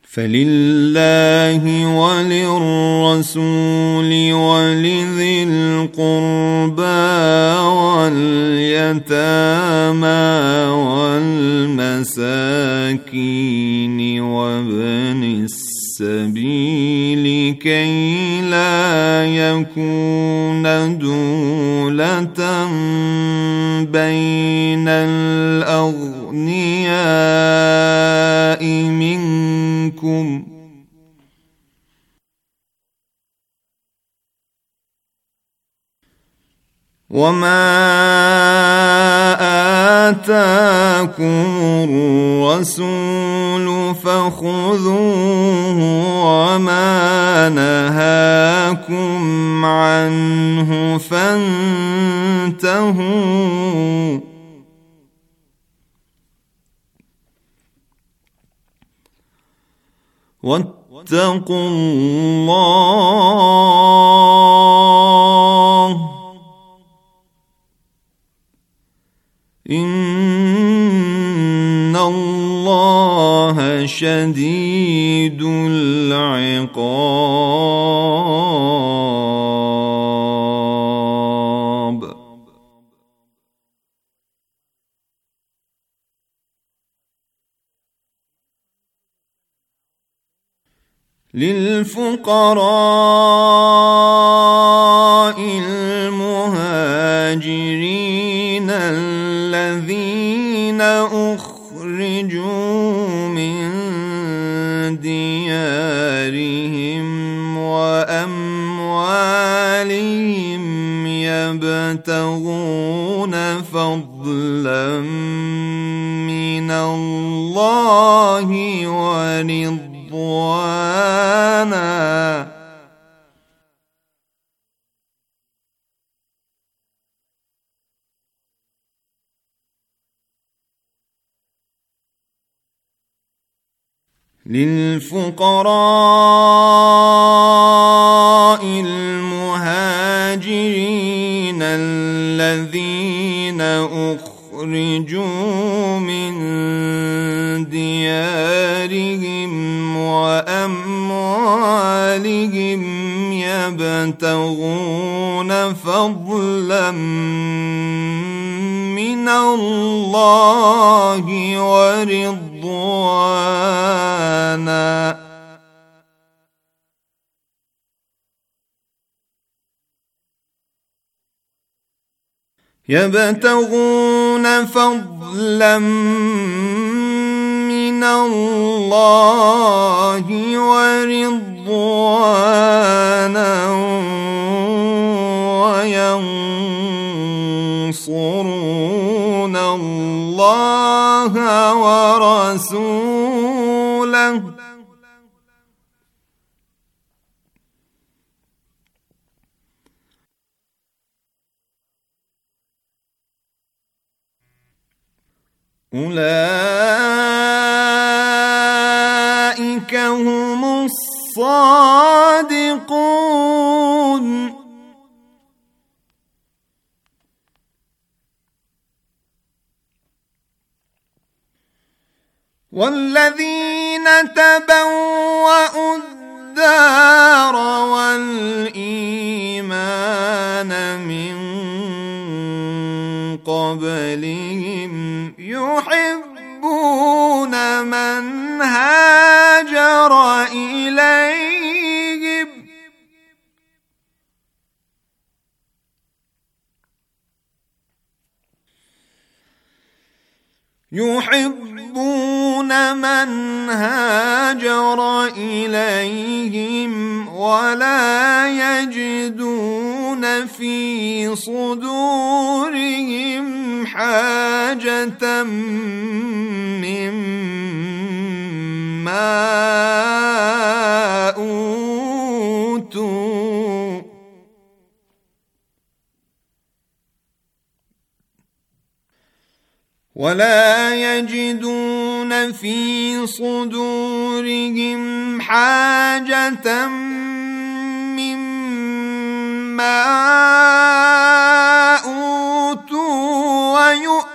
فلله وللرسول ولذي القربى واليتامى والمساكين وابن السبيل كي لا يكون دولة بين الأغنياء منكم وما آتاكم الرسول فخذوه وما نهاكم عنه فانتهوا واتقوا الله إن الله شديد العقاب. للفقراء المهاجرين الذين أخرجوا من ديارهم وأموالهم يبتغون فضلا من الله ورضوانا للفقراء المهاجرين الذين أخرجوا من ديارهم وأموالهم يبتغون فضلا من الله ورضوانا يبتغون فضلا من الله ورضوانا وينصرون الله ورسوله أولئك هم الصادقون والذين تبوأوا الدار والإيمان من قبلهم يحبون من هاجر إليهم ولا يجدون في صدورهم حاجة مما أوتوا ولا يجدون في صدورهم حاجة مما أوتوا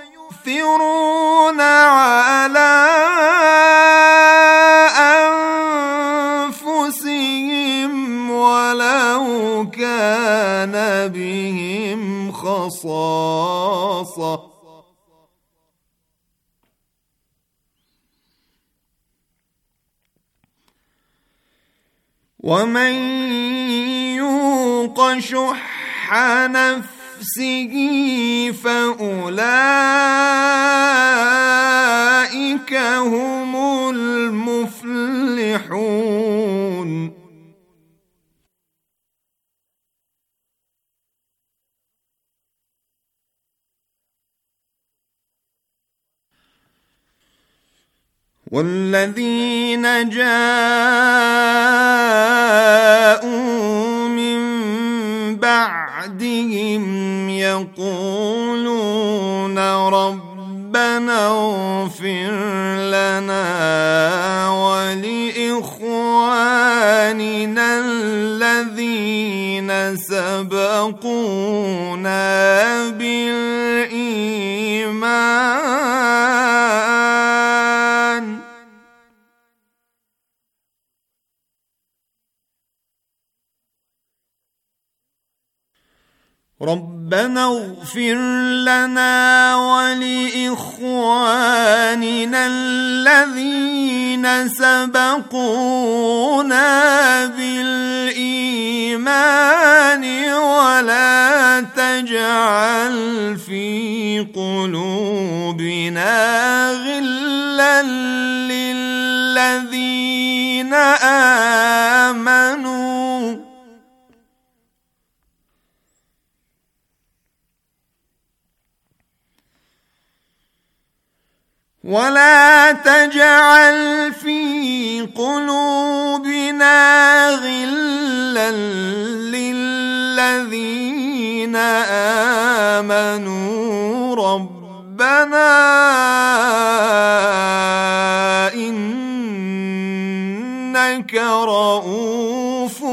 ويؤثرون على خاصة ومن يوق شح نفسه فأولئك هم المفلحون. والذين جاءوا من بعدهم يقولون ربنا اغفر لنا ولإخواننا الذين سبقونا بالإيمان ربنا اغفر لنا ولإخواننا الذين سبقونا بالإيمان ولا تجعل في قلوبنا غلا للذين آمنوا ولا تجعل في قلوبنا غلا للذين آمنوا ربنا إنك رؤوف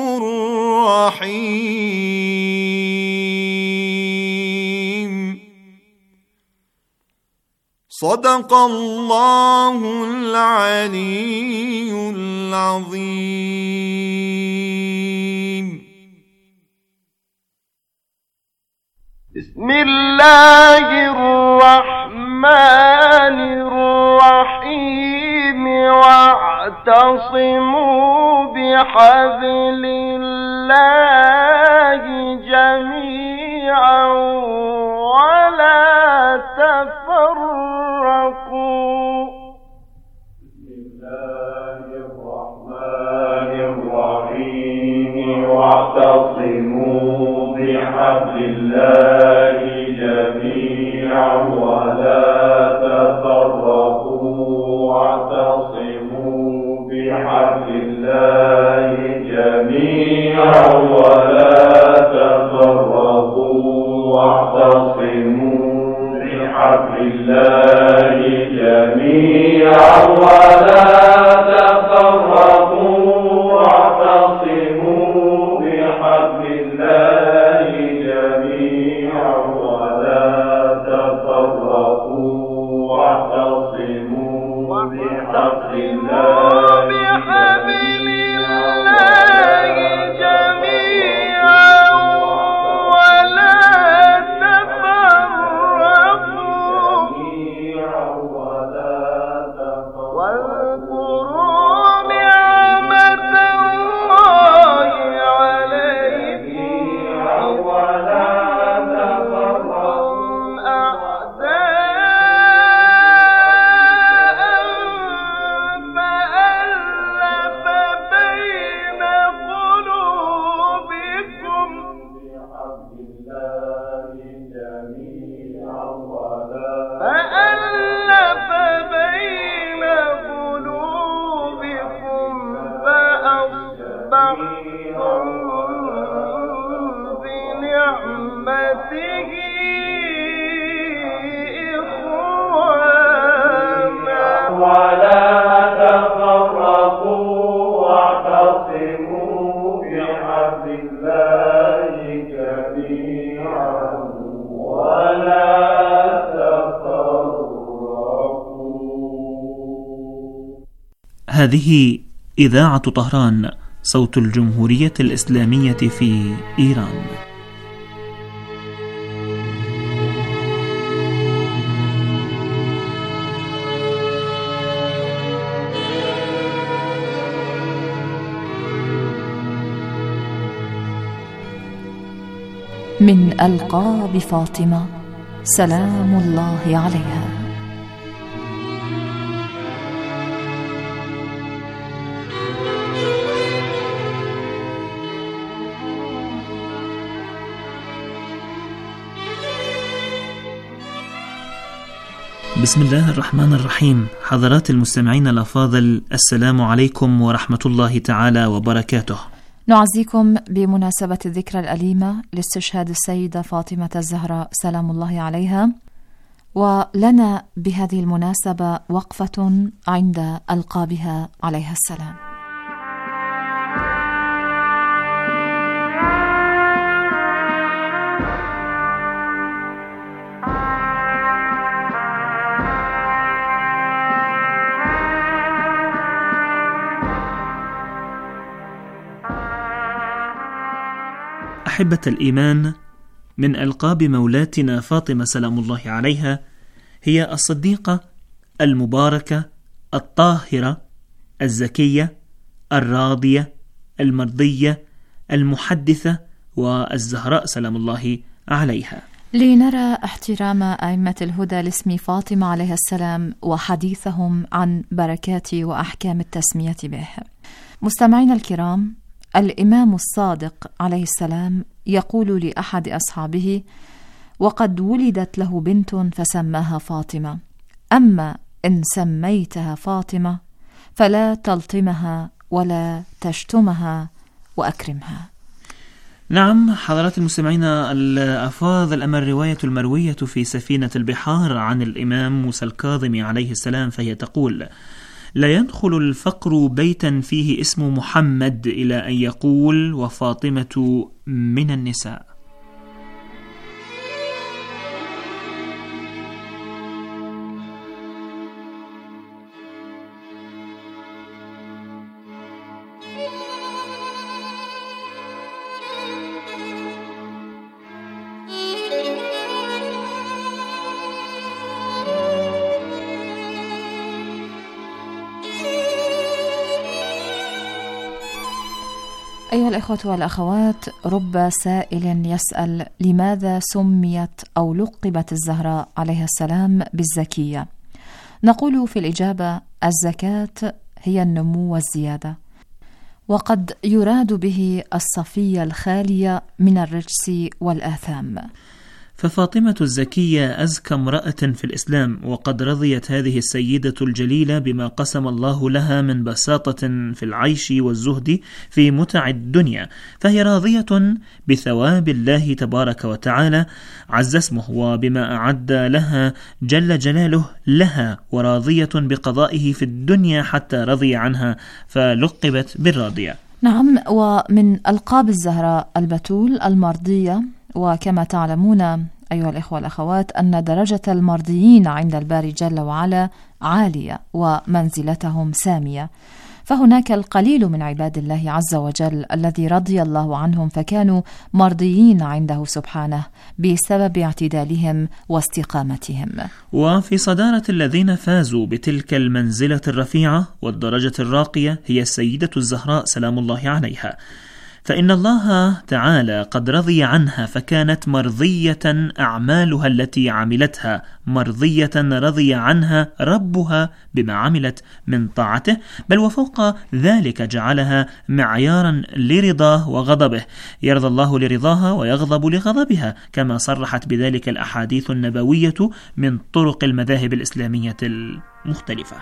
رحيم. صدق الله العلي العظيم. بسم الله الرحمن الرحيم. واعتصموا بحبل الله جميعا ولا تفرقوا. بسم الله الرحمن الرحيم. واعتصموا بحبل الله جميعا ولا تفرقوا. واعتصموا بحبل الله جميعا ولا تفرقوا. واعتصموا بحبل الله جميعا ولا تفرقوا. واعتصموا بحبل الله جميعا ولا تفرقوا. واعتصموا بحبل الله هذه إذاعة طهران، صوت الجمهورية الإسلامية في إيران. من ألقاب فاطمة سلام الله عليها. بسم الله الرحمن الرحيم. حضرات المستمعين الأفاضل، السلام عليكم ورحمة الله تعالى وبركاته. نعزيكم بمناسبة الذكرى الأليمة لاستشهاد السيدة فاطمة الزهراء سلام الله عليها، ولنا بهذه المناسبة وقفة عند ألقابها عليها السلام. أحبة الإيمان، من ألقاب مولاتنا فاطمة سلام الله عليها هي الصديقة المباركة الطاهرة الزكية الراضية المرضية المحدثة والزهراء سلام الله عليها. لنرى احترام أئمة الهدى لاسم فاطمة عليها السلام وحديثهم عن بركات وأحكام التسمية به. مستمعين الكرام، الإمام الصادق عليه السلام يقول لأحد أصحابه: وقد ولدت له بنت فسماها فاطمة، أما إن سميتها فاطمة فلا تلطمها ولا تشتمها وأكرمها. نعم حضرات المستمعين الأفاضل، أما الرواية المروية في سفينة البحار عن الإمام موسى الكاظم عليه السلام فهي تقول: لا يدخل الفقر بيتا فيه اسم محمد إلى أن يقول وفاطمة من النساء. أيها الإخوة والأخوات، رب سائل يسأل: لماذا سميت أو لقبت الزهراء عليها السلام بالزكية؟ نقول في الإجابة: الزكاة هي النمو والزيادة، وقد يراد به الصفية الخالية من الرجس والآثام. ففاطمة الزكية أزكى امرأة في الإسلام، وقد رضيت هذه السيدة الجليلة بما قسم الله لها من بساطة في العيش والزهد في متع الدنيا، فهي راضية بثواب الله تبارك وتعالى عز اسمه وبما أعد لها جل جلاله لها، وراضية بقضائه في الدنيا حتى رضي عنها فلقبت بالراضية. نعم، ومن ألقاب الزهراء البتول المرضية. وكما تعلمون أيها الإخوة والأخوات أن درجة المرضيين عند الباري جل وعلا عالية ومنزلتهم سامية، فهناك القليل من عباد الله عز وجل الذي رضي الله عنهم فكانوا مرضيين عنده سبحانه بسبب اعتدالهم واستقامتهم. وفي صدارة الذين فازوا بتلك المنزلة الرفيعة والدرجة الراقية هي السيدة الزهراء سلام الله عليها، فإن الله تعالى قد رضي عنها فكانت مرضية أعمالها التي عملتها، مرضية رضي عنها ربها بما عملت من طاعته، بل وفوق ذلك جعلها معيارا لرضاه وغضبه، يرضى الله لرضاها ويغضب لغضبها، كما صرحت بذلك الأحاديث النبوية من طرق المذاهب الإسلامية المختلفة.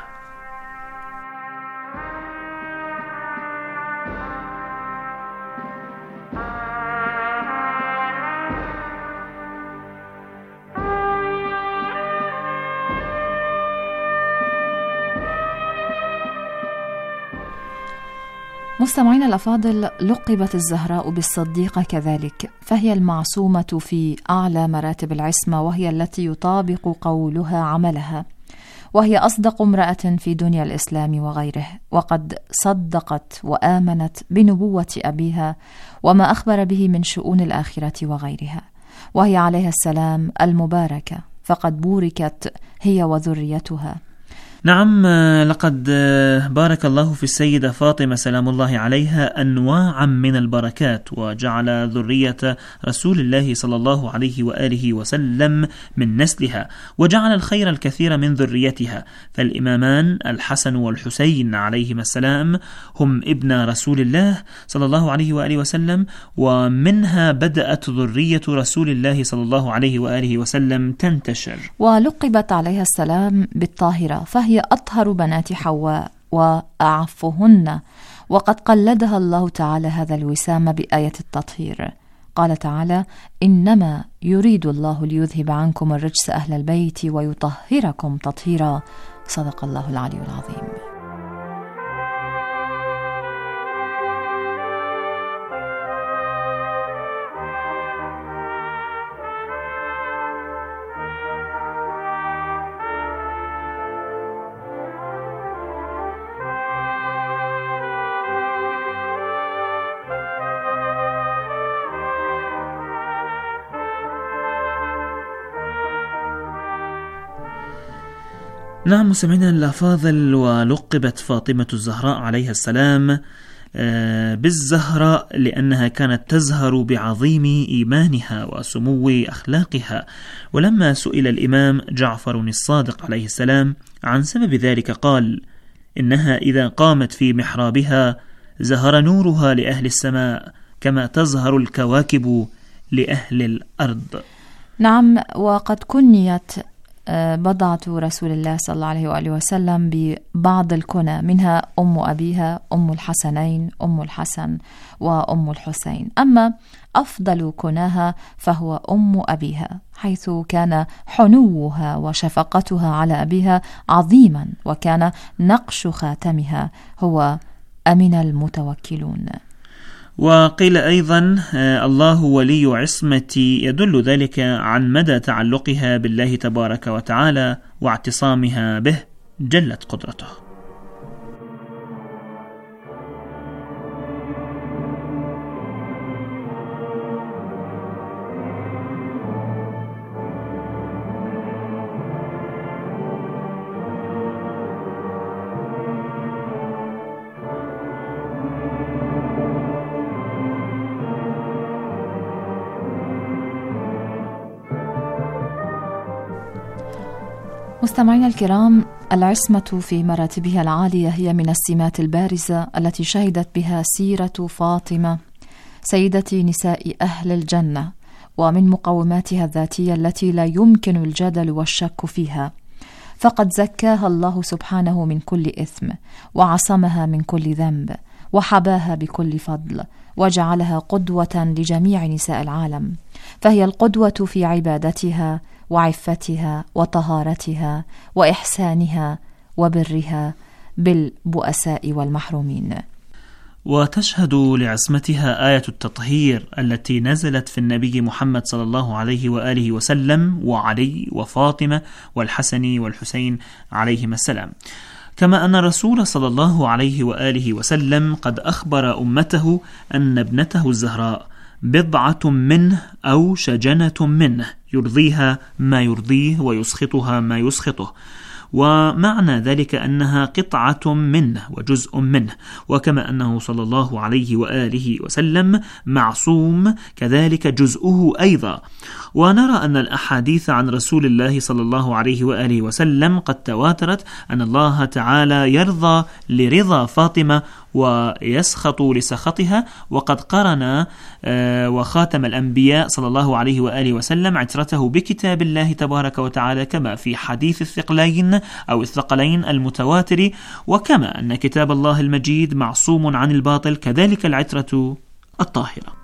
مستمعين الأفاضل، لقبت الزهراء بالصديقة كذلك، فهي المعصومة في أعلى مراتب العصمة، وهي التي يطابق قولها عملها، وهي أصدق امرأة في دنيا الإسلام وغيره، وقد صدقت وآمنت بنبوة أبيها وما أخبر به من شؤون الآخرة وغيرها، وهي عليها السلام المباركة، فقد بوركت هي وذريتها. نعم، لقد بارك الله في السيدة فاطمة سلام الله عليها أنواعا من البركات، وجعل ذرية رسول الله صلى الله عليه وآله وسلم من نسلها، وجعل الخير الكثير من ذريتها. فالإمامان الحسن والحسين عليهما السلام هم ابن رسول الله صلى الله عليه وآله وسلم، ومنها بدأت ذرية رسول الله صلى الله عليه وآله وسلم تنتشر. ولقبت عليها السلام بالطاهرة، فهي أطهر بنات حواء وأعفهن، وقد قلدها الله تعالى هذا الوسام بآية التطهير. قال تعالى: إنما يريد الله ليذهب عنكم الرجس أهل البيت ويطهركم تطهيرا. صدق الله العلي العظيم. نعم مستمعينا الأفاضل، ولقبت فاطمة الزهراء عليها السلام بالزهراء لأنها كانت تزهر بعظيم إيمانها وسمو أخلاقها. ولما سئل الإمام جعفر الصادق عليه السلام عن سبب ذلك قال: إنها إذا قامت في محرابها زهر نورها لأهل السماء كما تزهر الكواكب لأهل الأرض. نعم، وقد كنيت بضعة رسول الله صلى الله عليه وآله وسلم ببعض الكنى، منها أم أبيها، أم الحسنين، أم الحسن، وأم الحسين. أما أفضل كناها فهو أم أبيها، حيث كان حنوها وشفقتها على أبيها عظيما، وكان نقش خاتمها هو أمن المتوكلون. وقيل أيضا الله ولي عصمتي، يدل ذلك عن مدى تعلقها بالله تبارك وتعالى واعتصامها به جلت قدرته. مستمعينا الكرام، العصمة في مراتبها العالية هي من السمات البارزة التي شهدت بها سيرة فاطمة سيدة نساء أهل الجنة، ومن مقوماتها الذاتية التي لا يمكن الجدل والشك فيها، فقد زكاها الله سبحانه من كل إثم، وعصمها من كل ذنب، وحباها بكل فضل، وجعلها قدوة لجميع نساء العالم. فهي القدوة في عبادتها وعفتها وطهارتها وإحسانها وبرها بالبؤساء والمحرومين. وتشهد لعصمتها آية التطهير التي نزلت في النبي محمد صلى الله عليه وآله وسلم وعلي وفاطمة والحسن والحسين عليهما السلام. كما أن الرسول صلى الله عليه وآله وسلم قد أخبر أمته أن ابنته الزهراء بضعة منه أو شجنة منه، يرضيها ما يرضيه ويسخطها ما يسخطه، ومعنى ذلك أنها قطعة منه وجزء منه. وكما أنه صلى الله عليه وآله وسلم معصوم، كذلك جزءه أيضا. ونرى أن الأحاديث عن رسول الله صلى الله عليه وآله وسلم قد تواترت أن الله تعالى يرضى لرضا فاطمة ويسخط لسخطها. وقد قرن وخاتم الأنبياء صلى الله عليه وآله وسلم عترته بكتاب الله تبارك وتعالى، كما في حديث الثقلين أو الثقلين المتواتر. وكما أن كتاب الله المجيد معصوم عن الباطل، كذلك العترة الطاهرة.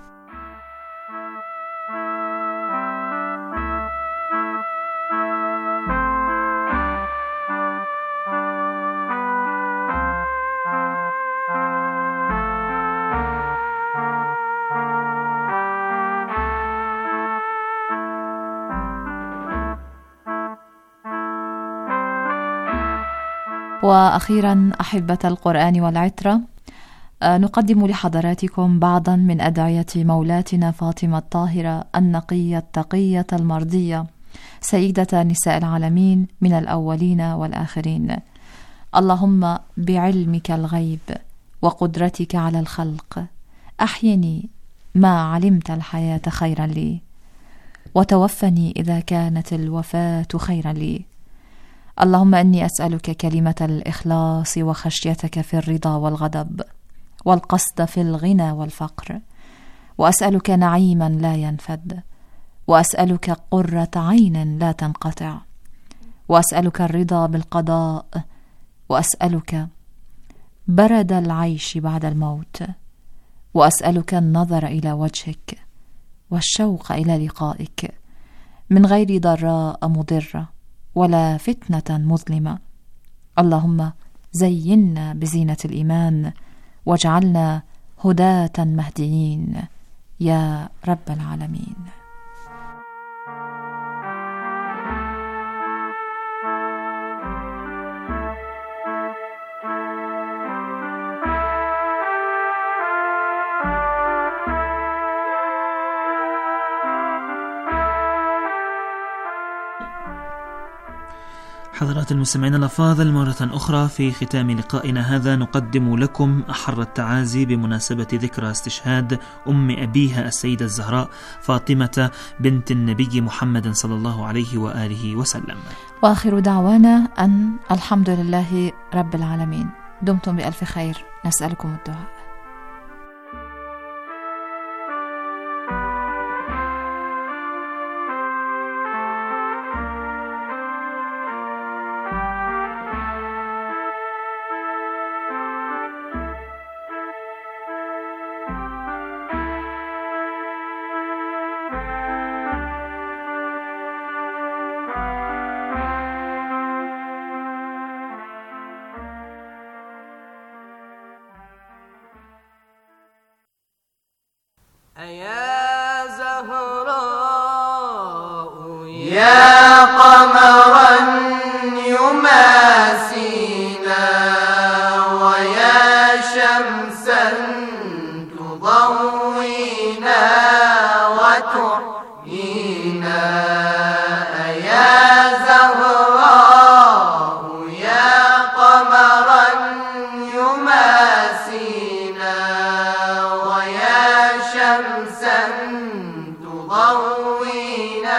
وأخيرا أحبة القرآن والعترة، نقدم لحضراتكم بعضا من أدعية مولاتنا فاطمة الطاهرة النقية التقية المرضية سيدة نساء العالمين من الأولين والآخرين. اللهم بعلمك الغيب وقدرتك على الخلق أحيني ما علمت الحياة خيرا لي، وتوفني إذا كانت الوفاة خيرا لي. اللهم إني أسألك كلمة الإخلاص وخشيتك في الرضا والغضب، والقصد في الغنى والفقر، وأسألك نعيما لا ينفد، وأسألك قرة عين لا تنقطع، وأسألك الرضا بالقضاء، وأسألك برد العيش بعد الموت، وأسألك النظر إلى وجهك والشوق إلى لقائك من غير ضراء مضرة ولا فتنة مظلمة. اللهم زينا بزينة الإيمان واجعلنا هداة مهديين يا رب العالمين. حضرات المستمعين الأفاضل، مرة أخرى في ختام لقائنا هذا نقدم لكم أحر التعازي بمناسبة ذكرى استشهاد أم أبيها السيدة الزهراء فاطمة بنت النبي محمد صلى الله عليه وآله وسلم. وآخر دعوانا أن الحمد لله رب العالمين. دمتم بألف خير، نسألكم الدعاء. يا زهراء يا قمرا يماسينا، ويا شمسا تضوينا وتحيينا. يا زهراء يا قمرا يماسينا، ويا شمسا تضوينا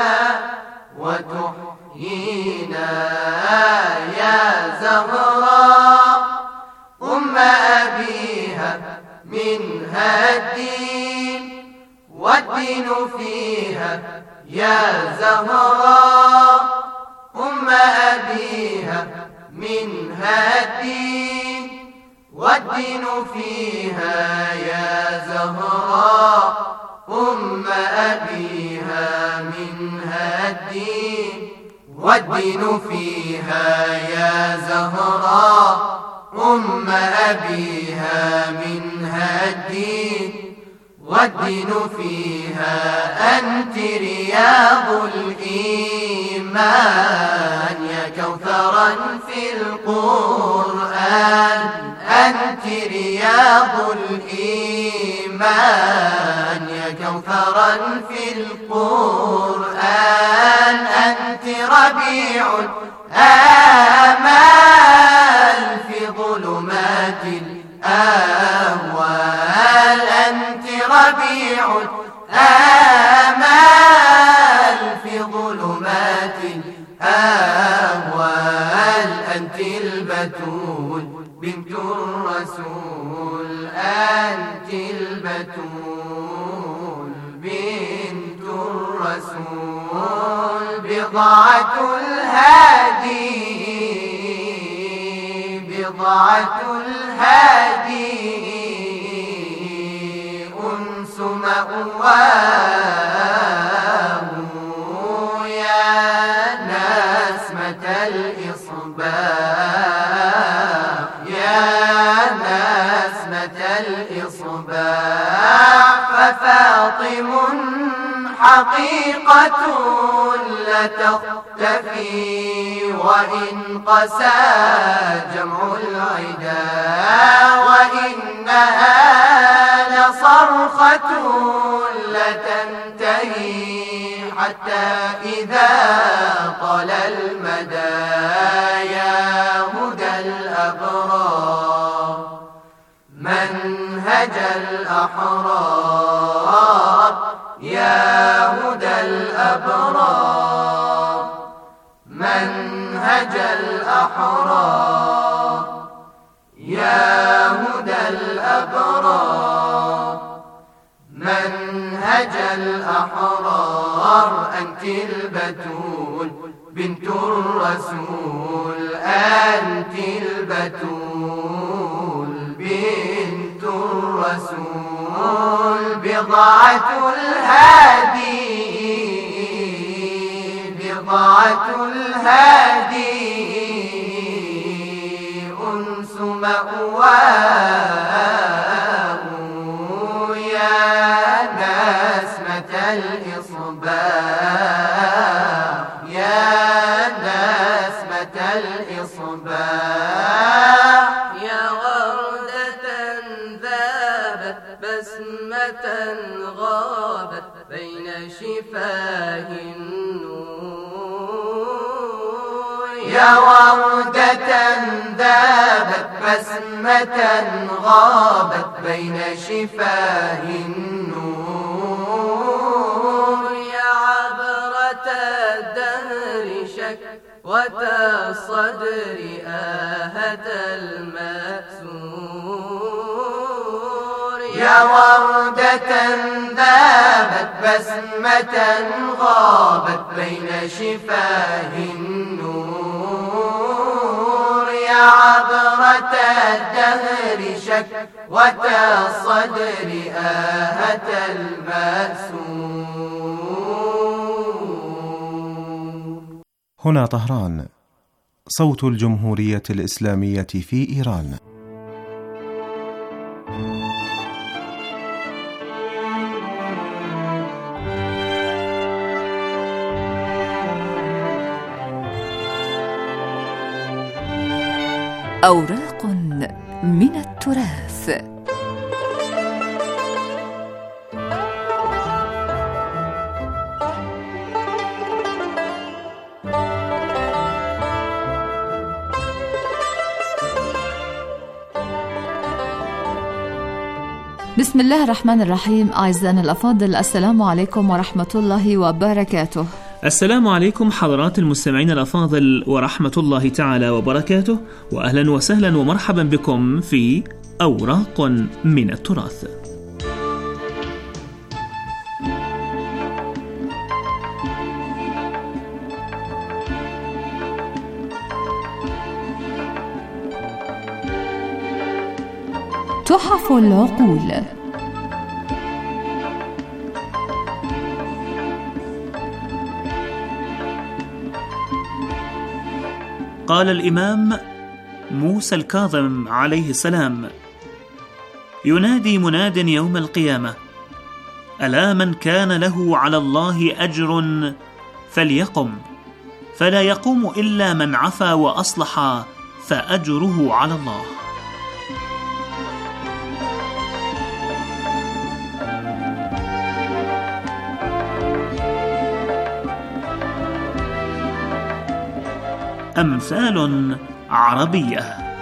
وتحيينا. يا زهراء أم أبيها منها الدين والدين فيها. يا زهراء أم أبيها منها الدين والدين فيها. يا زهراء أم أبيها منها الدين والدين فيها. يا زهراء أم أبيها منها الدين والدين فيها. أنت رياض الإيمان يا كوثرا في القرآن. أنت رياض الإيمان يا كوثرا في القرآن. أنت ربيع الآمال في ظلمات الأهوال. أنت ربيع الآمال في ظلمات الأهوال. أنت البتول بنت الرسول. أنت البتول بنت الرسول. بضعة الهادي بضعة الهادي أنس مأواه. يا نسمة الإصباح يا نسمة الإصباح. ففاطم حقيقة لا تختفي وإن قسى جمع العدا. وإنها لصرخة لا تنتهي حتى إذا المدى يا هدى الأبرار منهج الأحرار يا هدى الأبرار منهج الأحرار يا هدى الأبرار منهج الأحرار أنت البتول بنت الرسول أنت البتول بنت الرسول بضعة الهادي بضعة الهادي أنس مأواه يا نسمة الإصباح يا نسمة الإصباح يا وردة ذابت بسمة غابت بين شفاه النور يا وردة ذابت بسمة غابت بين شفاه النور يا عبرة الدهر شكوة الصدر آهة المأسور يا وردة ذابت بسمة غابت بين شفاه النور يا عبرة الدهر شكوة الصدر آهة المأسور. هنا طهران، صوت الجمهورية الإسلامية في إيران. أوراق من التراث. بسم الله الرحمن الرحيم. أعزائنا الأفاضل، السلام عليكم ورحمة الله وبركاته. السلام عليكم حضرات المستمعين الأفاضل ورحمة الله تعالى وبركاته، وأهلا وسهلا ومرحبا بكم في أوراق من التراث. تحف العقول. قال الإمام موسى الكاظم عليه السلام: ينادي مناد يوم القيامة: ألا من كان له على الله أجر فليقم، فلا يقوم إلا من عفا وأصلح فأجره على الله. أمثال عربية.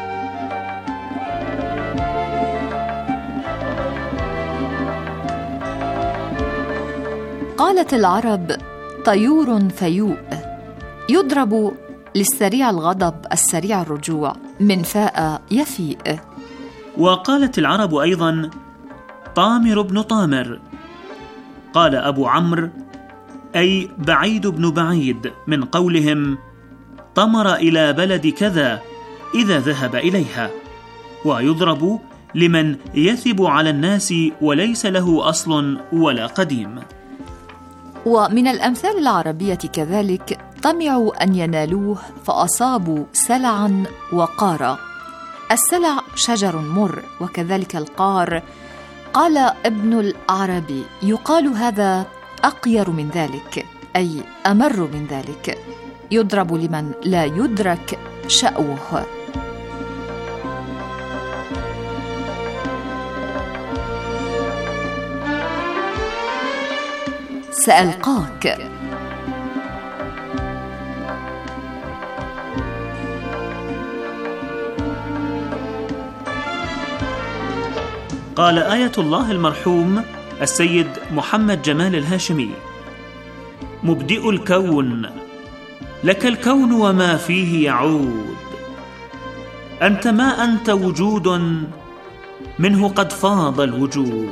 قالت العرب: طيور فيوء، يضرب للسريع الغضب السريع الرجوع، من فاء يفيء. وقالت العرب أيضا: طامر بن طامر. قال أبو عمرو: أي بعيد بن بعيد، من قولهم: طمر إلى بلد كذا إذا ذهب إليها. ويضرب لمن يثب على الناس وليس له أصل ولا قديم. ومن الأمثال العربية كذلك: طمعوا أن ينالوه فأصابوا سلعا وقارا. السلع شجر مر، وكذلك القار. قال ابن العربي: يقال هذا أقير من ذلك، أي أمر من ذلك. يضرب لمن لا يدرك شأوه. سألقاك. قال آية الله المرحوم السيد محمد جمال الهاشمي: مبدئ الكون، لك الكون وما فيه يعود، أنت ما أنت وجود منه قد فاض الوجود،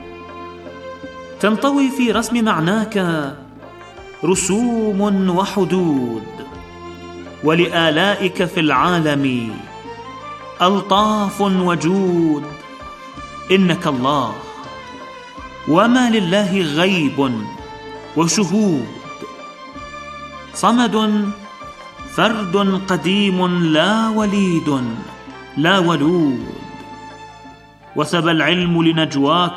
تنطوي في رسم معناك رسوم وحدود، ولآلائك في العالم ألطاف وجود، إنك الله وما لله غيب وشهود، صمد فرد قديم لا وليد لا ولود، وثب العلم لنجواك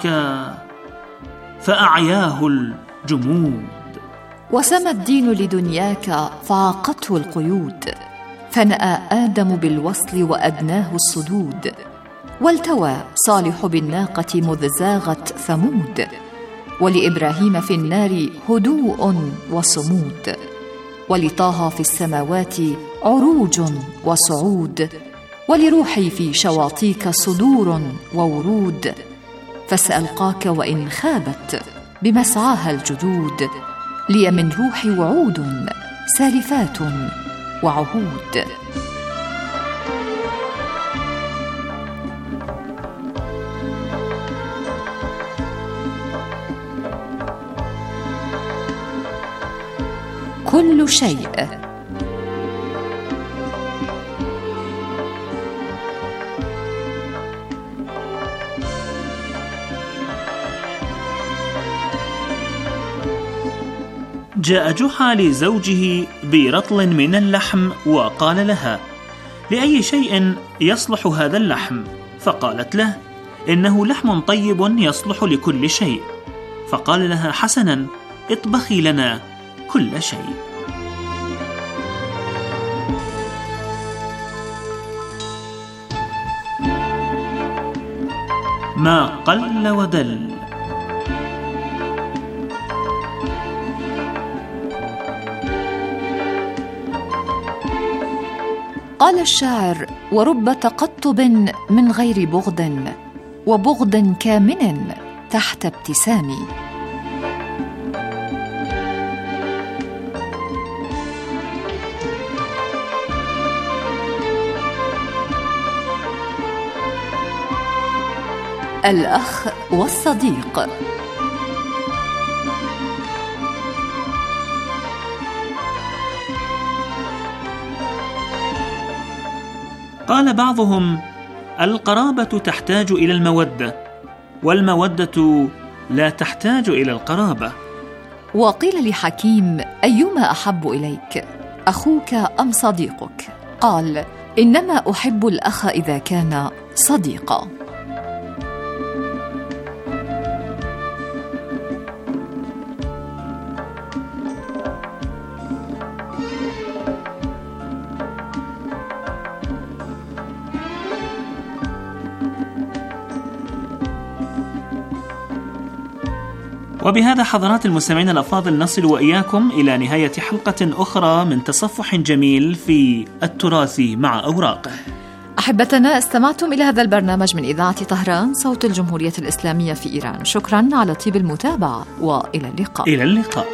فأعياه الجمود، وسمى الدين لدنياك فعاقته القيود، فنأى آدم بالوصل وأدناه الصدود، والتوى صالح بالناقة مذ زاغت ثمود، ولإبراهيم في النار هدوء وصمود، ولطه في السماوات عروج وصعود، ولروحي في شواطيك صدور وورود، فسألقاك وإن خابت بمسعاها الجدود، لي من روحي وعود سالفات وعهود. كل شيء. جاء جحا لزوجه برطل من اللحم وقال لها: لأي شيء يصلح هذا اللحم؟ فقالت له: إنه لحم طيب يصلح لكل شيء. فقال لها: حسنا، اطبخي لنا كل شيء. ما قل ودل. قال الشاعر: ورب تقطب من غير بغض، وبغض كامن تحت ابتسامي. الأخ والصديق. قال بعضهم: القرابة تحتاج إلى المودة، والمودة لا تحتاج إلى القرابة. وقيل لحكيم: أيما أحب إليك، أخوك أم صديقك؟ قال: إنما أحب الأخ إذا كان صديقا. وبهذا حضرات المستمعين الأفاضل نصل وإياكم إلى نهاية حلقة أخرى من تصفح جميل في التراث مع أوراقه. أحبتنا، استمعتم إلى هذا البرنامج من إذاعة طهران صوت الجمهورية الإسلامية في إيران. شكرا على طيب المتابعة، وإلى اللقاء. إلى اللقاء.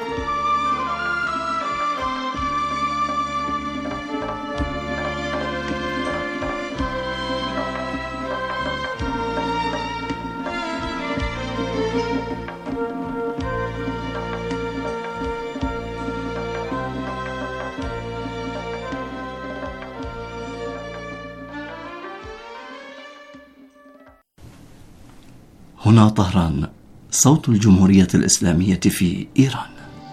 هنا طهران صوت الجمهورية الإسلامية في إيران.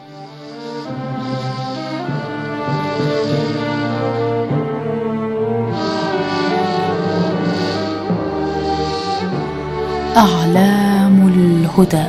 أعلام الهدى.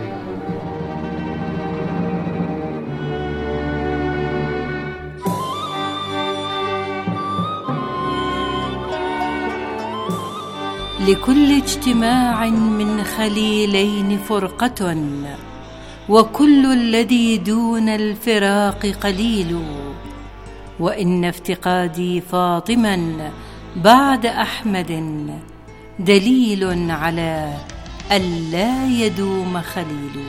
لكل اجتماع من خليلين فرقة، وكل الذي دون الفراق قليل، وإن افتقادي فاطما بعد أحمد دليل على ألا يدوم خليل.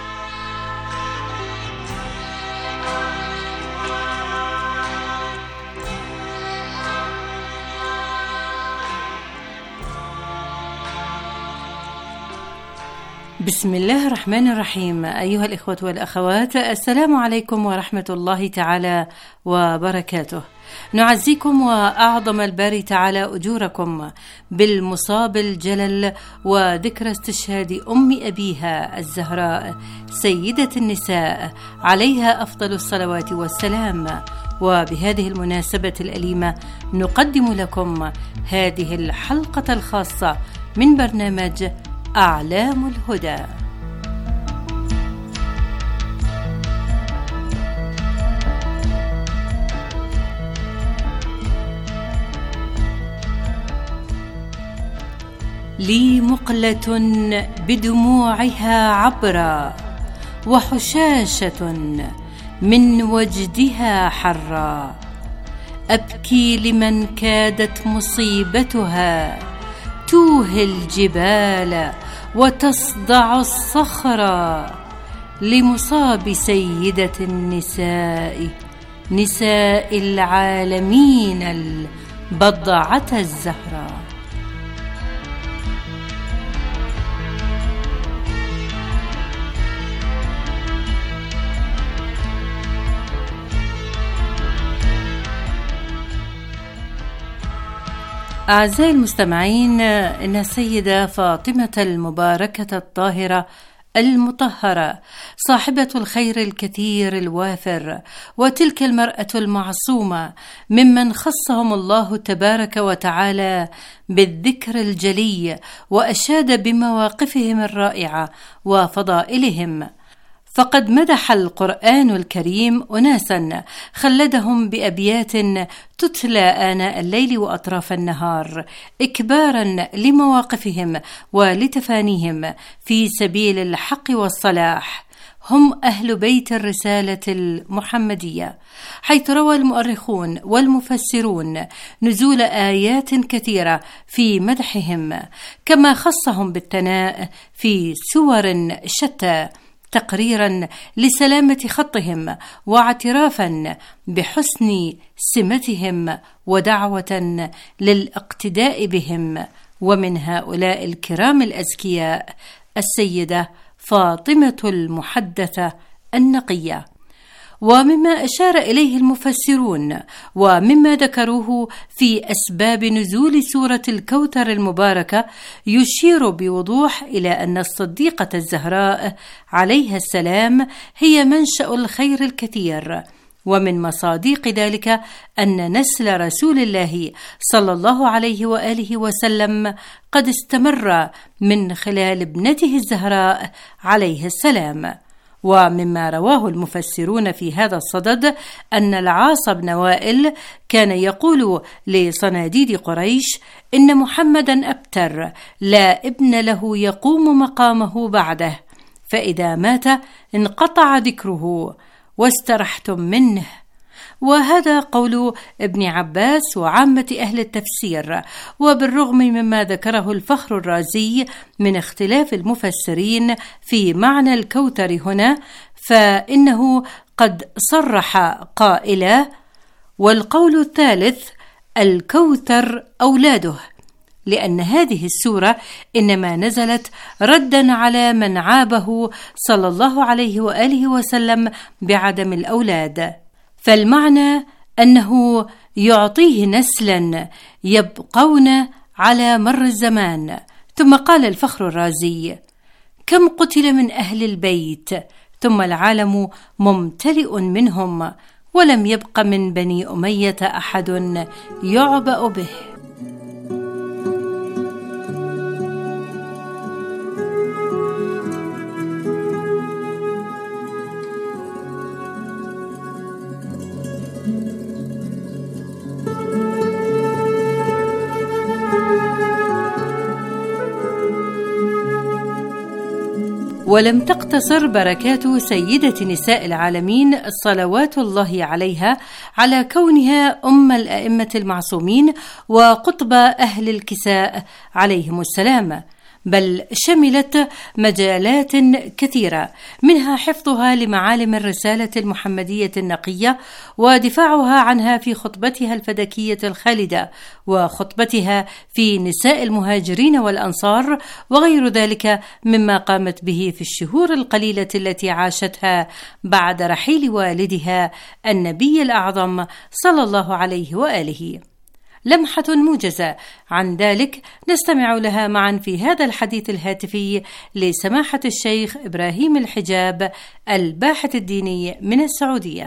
بسم الله الرحمن الرحيم. أيها الإخوة والأخوات، السلام عليكم ورحمة الله تعالى وبركاته. نعزيكم وأعظم الباري تعالى أجوركم بالمصاب الجلل وذكرى استشهاد أم أبيها الزهراء سيدة النساء عليها أفضل الصلوات والسلام. وبهذه المناسبة الأليمة نقدم لكم هذه الحلقة الخاصة من برنامج أعلام الهدى. لي مقلة بدموعها عبرا، وحشاشة من وجدها حرا، أبكي لمن كادت مصيبتها توهي الجبال وتصدع الصخرا، لمصاب سيدة النساء نساء العالمين البضعة الزهراء. أعزائي المستمعين، إن السيدة فاطمة المباركة الطاهرة المطهرة صاحبة الخير الكثير الوافر، وتلك المرأة المعصومة ممن خصهم الله تبارك وتعالى بالذكر الجلي، وأشاد بمواقفهم الرائعة وفضائلهم. فقد مدح القرآن الكريم أناسا خلدهم بأبيات تتلى آناء الليل وأطراف النهار إكبارا لمواقفهم ولتفانيهم في سبيل الحق والصلاح. هم أهل بيت الرسالة المحمدية، حيث روى المؤرخون والمفسرون نزول آيات كثيرة في مدحهم، كما خصهم بالثناء في سور شتى تقريرا لسلامة خطهم واعترافا بحسن سمتهم ودعوة للاقتداء بهم. ومن هؤلاء الكرام الأزكياء السيدة فاطمة المحدثة النقية. ومما أشار إليه المفسرون ومما ذكروه في أسباب نزول سورة الكوثر المباركة يشير بوضوح إلى أن الصديقة الزهراء عليها السلام هي منشأ الخير الكثير. ومن مصادق ذلك أن نسل رسول الله صلى الله عليه وآله وسلم قد استمر من خلال ابنته الزهراء عليه السلام. ومما رواه المفسرون في هذا الصدد أن العاص بن وائل كان يقول لصناديد قريش: إن محمدا أبتر لا ابن له يقوم مقامه بعده، فإذا مات انقطع ذكره واسترحتم منه. وهذا قول ابن عباس وعامة أهل التفسير. وبالرغم مما ذكره الفخر الرازي من اختلاف المفسرين في معنى الكوثر هنا، فإنه قد صرح قائلا: والقول الثالث الكوثر أولاده، لأن هذه السورة إنما نزلت ردا على من عابه صلى الله عليه وآله وسلم بعدم الأولاد. فالمعنى أنه يعطيه نسلا يبقون على مر الزمان. ثم قال الفخر الرازي: كم قتل من أهل البيت ثم العالم ممتلئ منهم، ولم يبق من بني أمية أحد يعبأ به. ولم تقتصر بركات سيدة نساء العالمين صلوات الله عليها على كونها أم الأئمة المعصومين وقطب أهل الكساء عليهم السلام، بل شملت مجالات كثيرة، منها حفظها لمعالم الرسالة المحمدية النقية ودفاعها عنها في خطبتها الفدكية الخالدة وخطبتها في نساء المهاجرين والأنصار وغير ذلك مما قامت به في الشهور القليلة التي عاشتها بعد رحيل والدها النبي الأعظم صلى الله عليه وآله. لمحة موجزة عن ذلك نستمع لها معا في هذا الحديث الهاتفي لسماحة الشيخ إبراهيم الحجاب الباحث الديني من السعودية.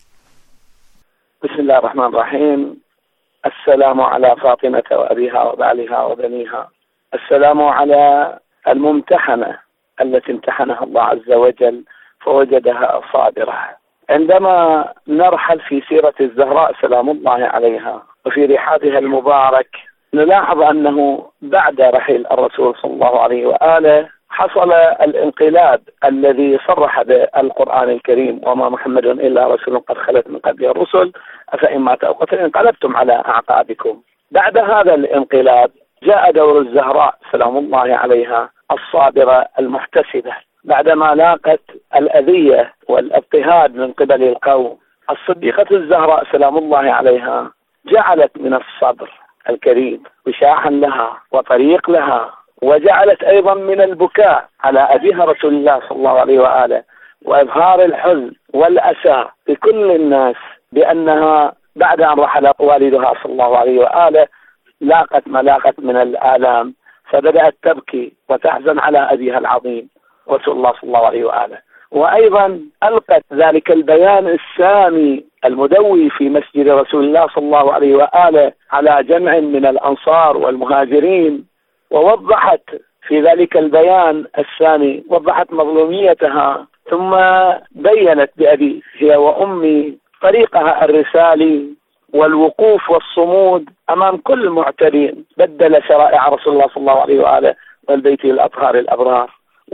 بسم الله الرحمن الرحيم. السلام على فاطمة وأبيها وبعلها وبنيها. السلام على الممتحنة التي امتحنها الله عز وجل فوجدها صابرة. عندما نرحل في سيرة الزهراء سلام الله عليها وفي رحابها المبارك نلاحظ أنه بعد رحيل الرسول صلى الله عليه وآله حصل الانقلاب الذي صرح بالقرآن الكريم: وما محمد إلا رسول قد خلت من قبله الرسل أفإن مات أو قتل انقلبتم على أعقابكم. بعد هذا الانقلاب جاء دور الزهراء سلام الله عليها الصابرة المحتسبة بعدما لاقت الأذية والاضطهاد من قبل القوم. الصديقة الزهراء سلام الله عليها جعلت من الصبر الكريم وشاحا لها وطريق لها، وجعلت أيضا من البكاء على أبيها رسول الله صلى الله عليه وآله وإظهار الحزن والأسى بكل الناس بأنها بعد أن رحل والدها صلى الله عليه وآله لاقت ما لاقت من الآلام، فبدأت تبكي وتحزن على أبيها العظيم رسول الله صلى الله عليه وآله. وأيضا ألقت ذلك البيان السامي المدوي في مسجد رسول الله صلى الله عليه وآله على جمع من الأنصار والمهاجرين، ووضحت في ذلك البيان السامي وضحت مظلوميتها، ثم بيّنت بأبي هي وأمي طريقها الرسالي والوقوف والصمود أمام كل معتدين بدل شرائع رسول الله صلى الله عليه وآله والبيت الأطهار الأبرار،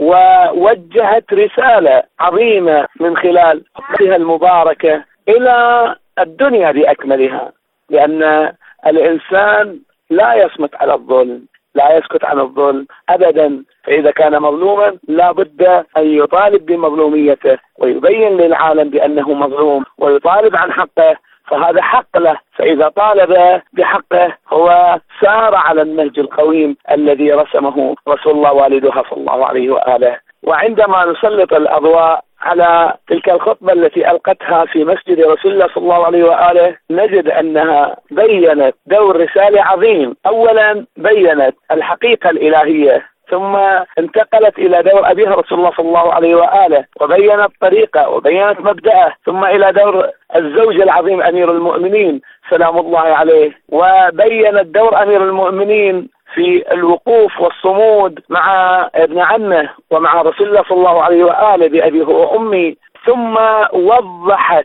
ووجهت رسالة عظيمة من خلال خطبتها المباركة إلى الدنيا بأكملها، لأن الإنسان لا يصمت على الظلم، لا يسكت عن الظلم أبدا، فإذا كان مظلوما لا بد أن يطالب بمظلوميته ويبين للعالم بأنه مظلوم ويطالب عن حقه، فهذا حق له. فإذا طالب بحقه هو سار على النهج القويم الذي رسمه رسول الله والدها صلى الله عليه وآله. وعندما نسلط الأضواء على تلك الخطبة التي ألقتها في مسجد رسول الله صلى الله عليه وآله نجد أنها بيّنت دور رسالة عظيم. أولا بيّنت الحقيقة الإلهية، ثم انتقلت إلى دور أبيها رسول الله صلى الله عليه وآله وبيّنت طريقة وبيّنت مبدأه، ثم إلى دور الزوج العظيم أمير المؤمنين سلام الله عليه، وبيّنت دور أمير المؤمنين في الوقوف والصمود مع ابن عمه ومع رسول الله صلى الله عليه وآله بأبيه وأمي، ثم وضحت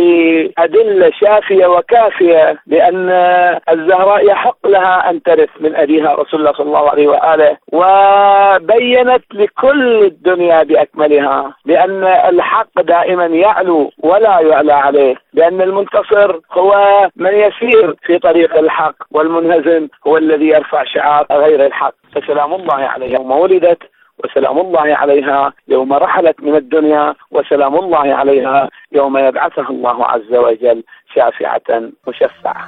بأدلة شافية وكافية بأن الزهراء يحق لها أن ترث من أبيها رسول الله صلى الله عليه وآله، وبيّنت لكل الدنيا بأكملها بأن الحق دائما يعلو ولا يعلى عليه، لأن المنتصر هو من يسير في طريق الحق، والمنهزم هو الذي يرفع شعار غير الحق. فسلام الله عليها يوم ولدت، وسلام الله عليها يوم رحلت من الدنيا، وسلام الله عليها يوم يبعثها الله عز وجل شافعة مشفعة.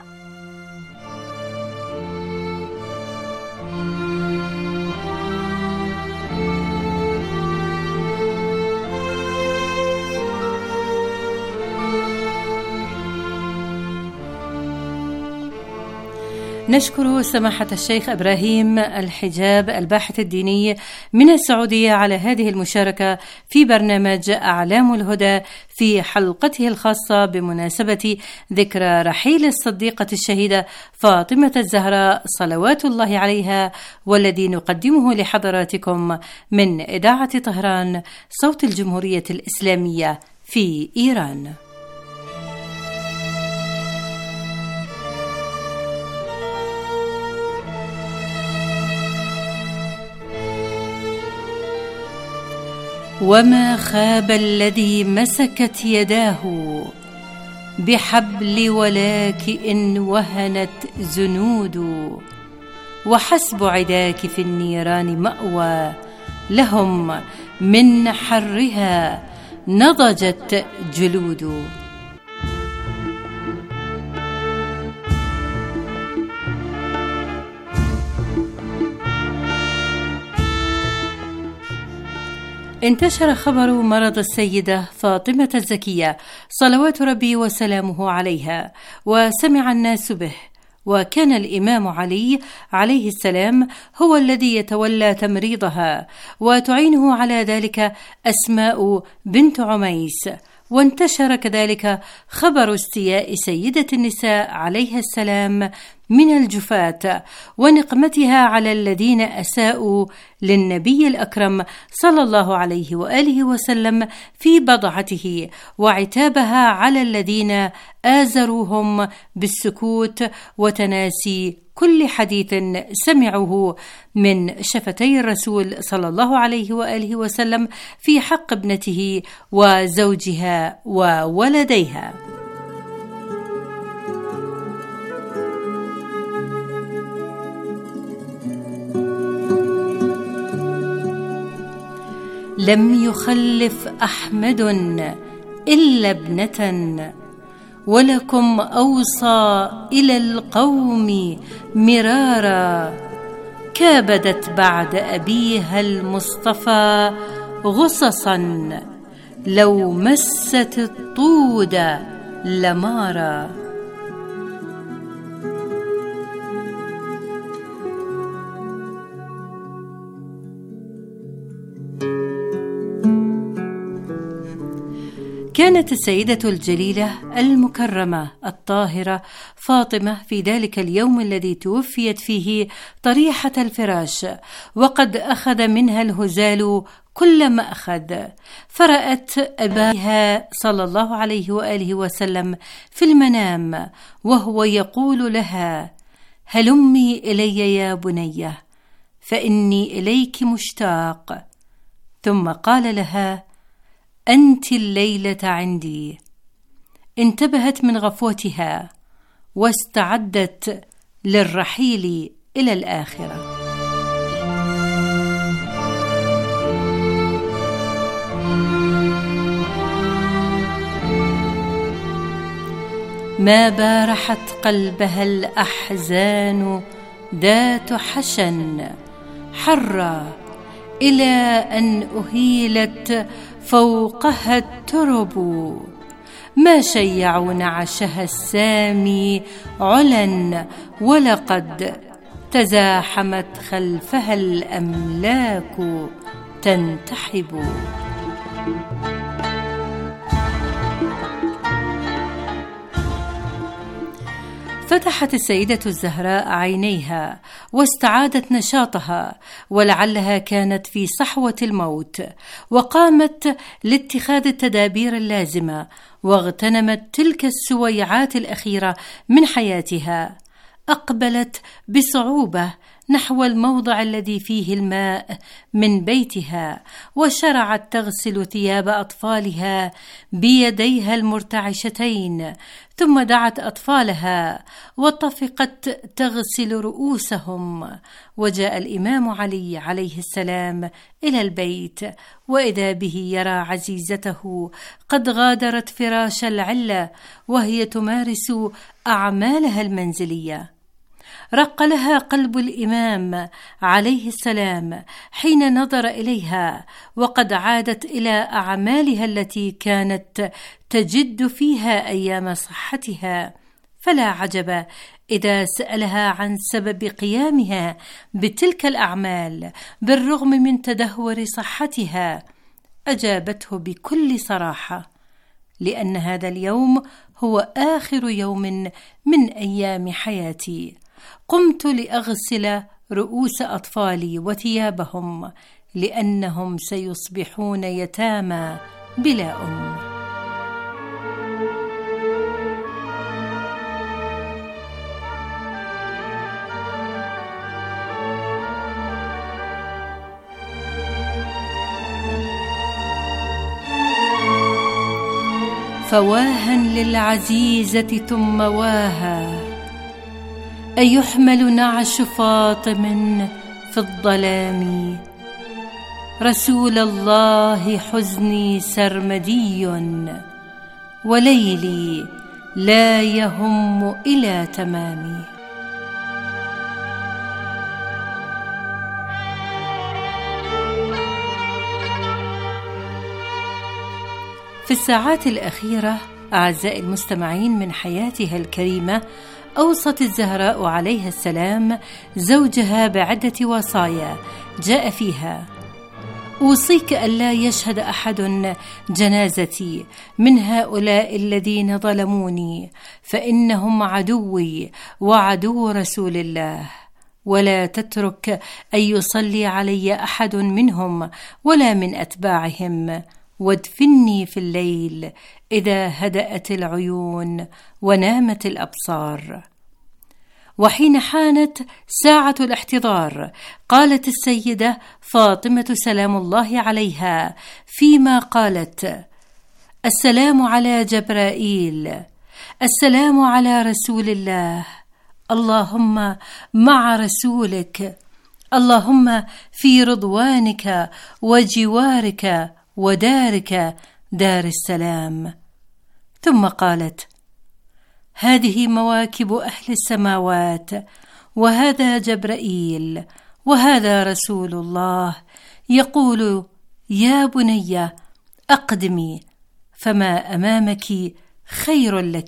نشكر سماحة الشيخ إبراهيم الحجاب الباحث الديني من السعودية على هذه المشاركة في برنامج أعلام الهدى في حلقته الخاصة بمناسبة ذكرى رحيل الصديقة الشهيدة فاطمة الزهراء صلوات الله عليها، والذي نقدمه لحضراتكم من إذاعة طهران صوت الجمهورية الإسلامية في إيران. وما خاب الذي مسكت يداه بحبل ولكن وهنت زنود، وحسب عداك في النيران مأوى، لهم من حرها نضجت جلود. انتشر خبر مرض السيدة فاطمة الزكية صلوات ربي وسلامه عليها، وسمع الناس به، وكان الإمام علي عليه السلام هو الذي يتولى تمريضها، وتعينه على ذلك أسماء بنت عميس. وانتشر كذلك خبر استياء سيدة النساء عليها السلام من الجفاة، ونقمتها على الذين أساءوا للنبي الأكرم صلى الله عليه وآله وسلم في بضعته، وعتابها على الذين آزروهم بالسكوت وتناسي كل حديث سمعه من شفتي الرسول صلى الله عليه وآله وسلم في حق ابنته وزوجها وولديها. لم يخلف أحمد إلا ابنة، ولكم أوصى إلى القوم مرارا، كابدت بعد أبيها المصطفى غصصا، لو مست الطود لمارا. كانت السيدة الجليلة المكرمة الطاهرة فاطمة في ذلك اليوم الذي توفيت فيه طريحة الفراش، وقد أخذ منها الهزال كل ما أخذ، فرأت أباها صلى الله عليه وآله وسلم في المنام وهو يقول لها: هلمي إلي يا بنية فإني إليك مشتاق. ثم قال لها: أنت الليلة عندي. انتبهت من غفوتها واستعدت للرحيل إلى الآخرة. ما بارحت قلبها الأحزان ذات حشن حرا، إلى أن أهيلت فوقها الترب، ما شيعوا نعشها السامي علا، ولقد تزاحمت خلفها الأملاك تنتحب. فتحت السيدة الزهراء عينيها واستعادت نشاطها، ولعلها كانت في صحوة الموت، وقامت لاتخاذ التدابير اللازمة، واغتنمت تلك السويعات الأخيرة من حياتها. أقبلت بصعوبة نحو الموضع الذي فيه الماء من بيتها، وشرعت تغسل ثياب أطفالها بيديها المرتعشتين، ثم دعت أطفالها وطفقت تغسل رؤوسهم. وجاء الإمام علي عليه السلام إلى البيت، وإذا به يرى عزيزته قد غادرت فراش العلة وهي تمارس أعمالها المنزلية. رق لها قلب الإمام عليه السلام حين نظر إليها، وقد عادت إلى أعمالها التي كانت تجد فيها أيام صحتها، فلا عجب إذا سألها عن سبب قيامها بتلك الأعمال بالرغم من تدهور صحتها. أجابته بكل صراحة: لأن هذا اليوم هو آخر يوم من أيام حياتي، قمت لأغسل رؤوس أطفالي وثيابهم، لأنهم سيصبحون يتامى بلا أم. فواها للعزيزة ثم واها، أيحمل نعش فاطم في الظلام؟ رسول الله حزني سرمدي، وليلي لا يهم إلى تمامي. في الساعات الأخيرة أعزائي المستمعين من حياتها الكريمة، أوصت الزهراء عليها السلام زوجها بعدة وصايا جاء فيها: أوصيك ألا يشهد أحد جنازتي من هؤلاء الذين ظلموني، فإنهم عدوي وعدو رسول الله، ولا تترك أن يصلي علي أحد منهم ولا من أتباعهم، وادفني في الليل إذا هدأت العيون ونامت الأبصار. وحين حانت ساعة الاحتضار، قالت السيدة فاطمة سلام الله عليها فيما قالت: السلام على جبرائيل، السلام على رسول الله، اللهم مع رسولك، اللهم في رضوانك وجوارك ودارك دار السلام. ثم قالت: هذه مواكب أهل السماوات، وهذا جبرائيل، وهذا رسول الله يقول: يا بني أقدمي، فما أمامك خير لك.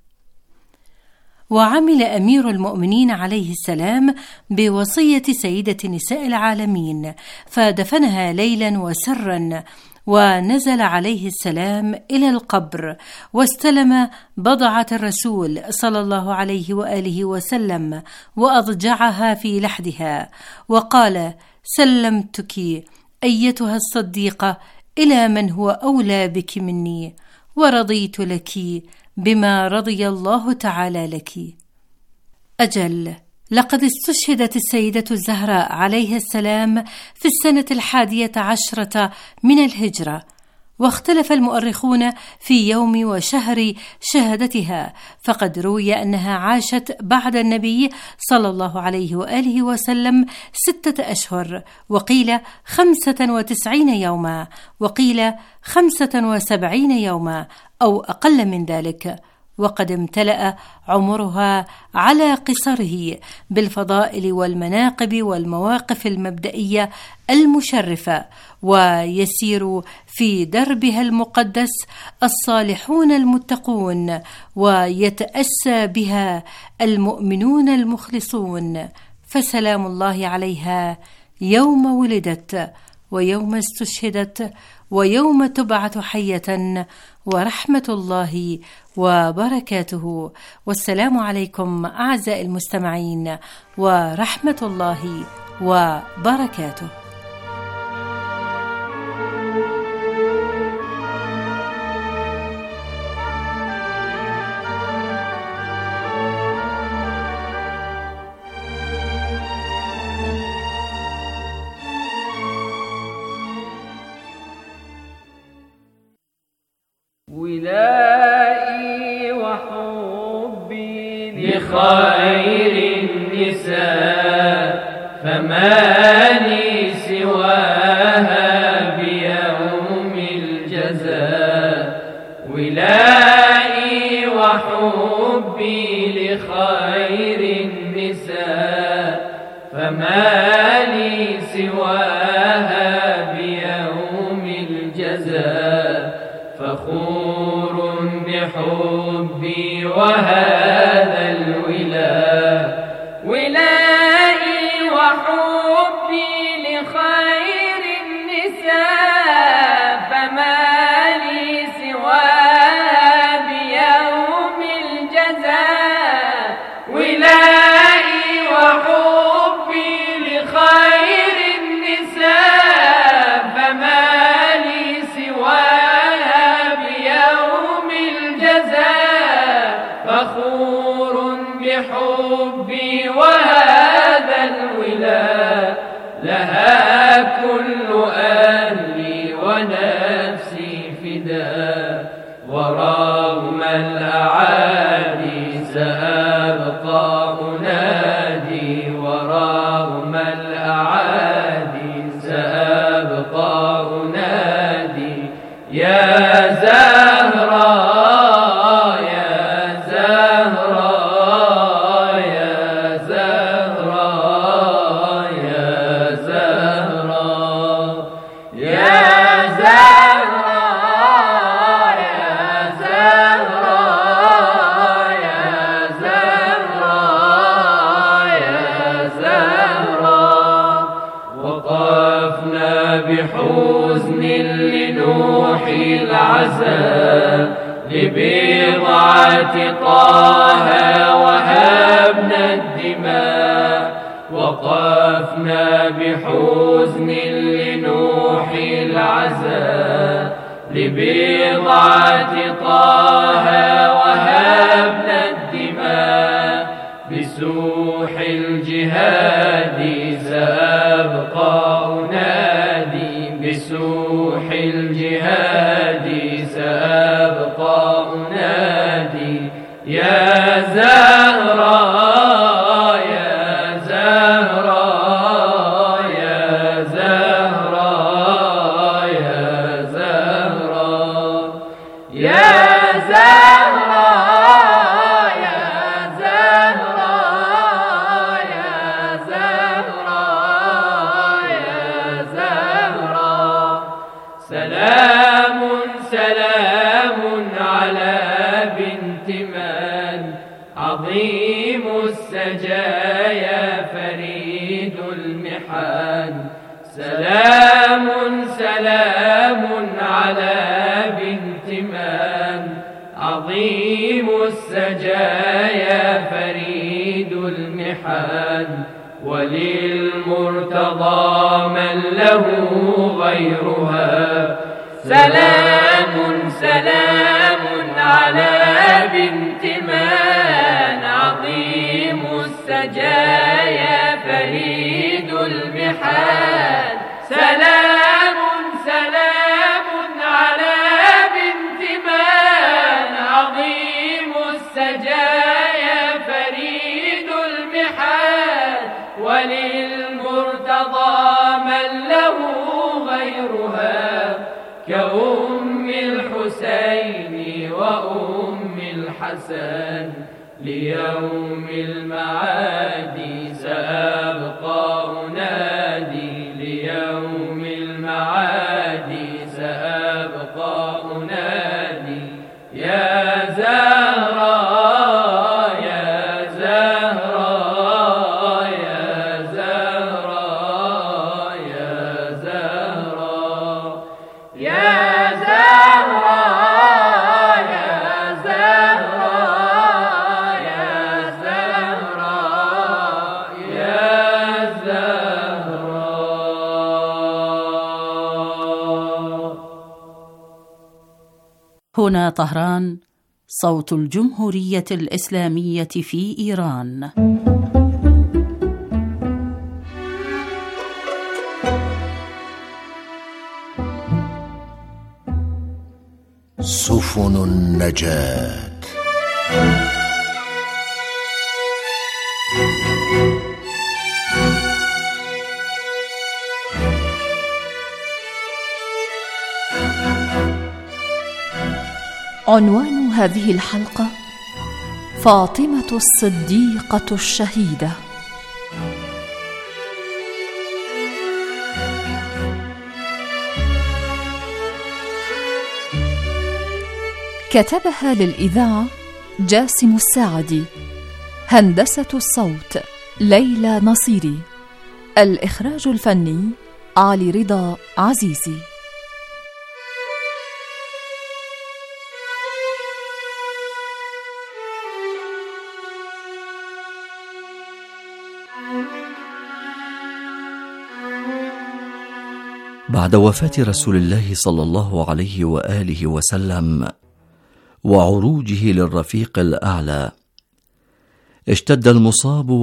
وعمل أمير المؤمنين عليه السلام بوصية سيدة نساء العالمين، فدفنها ليلا وسرا، ونزل عليه السلام إلى القبر، واستلم بضعة الرسول صلى الله عليه وآله وسلم، وأضجعها في لحدها، وقال: سلمتك أيتها الصديقة إلى من هو أولى بك مني، ورضيت لك بما رضي الله تعالى لك. أجل، لقد استشهدت السيدة الزهراء عليها السلام في السنة 11 من الهجرة، واختلف المؤرخون في يوم وشهر شهادتها، فقد روي أنها عاشت بعد النبي صلى الله عليه وآله وسلم 6 أشهر، وقيل 95 يوما، وقيل 75 يوما أو أقل من ذلك، وقد امتلأ عمرها على قصره بالفضائل والمناقب والمواقف المبدئية المشرفة، ويسير في دربها المقدس الصالحون المتقون، ويتأسى بها المؤمنون المخلصون، فسلام الله عليها يوم ولدت ويوم استشهدت ويوم تبعث حية، ورحمة الله وبركاته. والسلام عليكم أعزائي المستمعين، ورحمة الله وبركاته. ولائي وحبي لخير النساء، فما لي سواها بيوم الجزاء. ولائي وحبي لخير النساء، فما لي سواها بيوم الجزاء. فخور بحبي وهذا الولاء، ولائي وحبي لخير النساء، فما لي سواها بيوم الجزاء. ولائي وحبي لخير النساء، فما لي سواها بيوم الجزاء. فخور بحبي وهذا الولاء، لها كل أهلي ونفسي فداء. ورغم الأعادي سأبقى هناك طه وهبنا الدماء وقفنا بحزن لنوح العزاء لبضعة طه وهبنا الدماء بسوح الجهاد سأبقى أنادي بسوح الجهاد سأبقى أنادي يا زهراء يا زهراء يا زهراء يا زهراء يا زهراء يا زهراء يا زهراء يا زهراء سلام سلام على بنت من عظيم السجايا فريد المحن سلام سلام على بنت من عظيم السجايا فريد المحن وللمرتضى من له غيرها سلام سلام على بنت من عظيم السجايا فريد المحن سلام سلام على بنت من عظيم السجايا فريد المحن وللمرتضى من له غيرها كأم الحسين وأم الحسن ليوم المعاد سأبقى أنادي ليوم المعاد سأبقى أنادي يا زهراء يا زهراء يا زهراء يا زهراء يا زهراء يا زهراء يا زهراء يا زهراء. هنا طهران، صوت الجمهورية الإسلامية في إيران. سفن النجاة. عنوان هذه الحلقة: فاطمة الصديقة الشهيدة. كتبها للإذاعة جاسم الساعدي، هندسة الصوت ليلى نصيري، الإخراج الفني علي رضا عزيزي. بعد وفاة رسول الله صلى الله عليه وآله وسلم وعروجه للرفيق الأعلى، اشتد المصاب